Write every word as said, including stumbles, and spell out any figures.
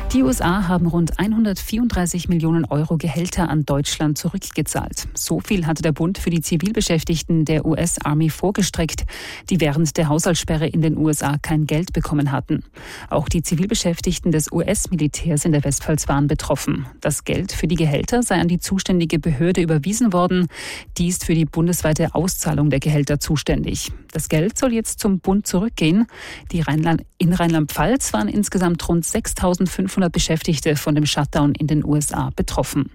Die U S A haben rund hundertvierunddreißig Millionen Euro Gehälter an Deutschland zurückgezahlt. So viel hatte der Bund für die Zivilbeschäftigten der U S Army vorgestreckt, die während der Haushaltssperre in den U S A kein Geld bekommen hatten. Auch die Zivilbeschäftigten des U S-Militärs in der Westpfalz waren betroffen. Das Geld für die Gehälter sei an die zuständige Behörde überwiesen worden. Die ist für die bundesweite Auszahlung der Gehälter zuständig. Das Geld soll jetzt zum Bund zurückgehen. Die Rheinland- in Rheinland-Pfalz waren insgesamt rund sechstausendfünfhundert Beschäftigte von dem Shutdown in den U S A betroffen.